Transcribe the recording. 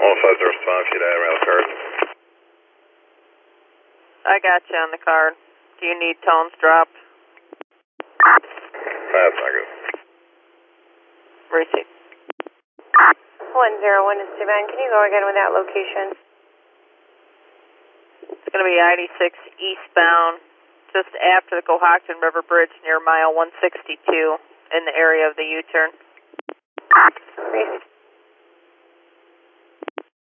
150 respond if you die around the card. I got you on the card. Do you need tones dropped? That's not good. Receive. 101 is Savannah. Can you go again with that location? It's going to be I-86 eastbound, just after the Cohocton River Bridge near mile 162 in the area of the U-turn.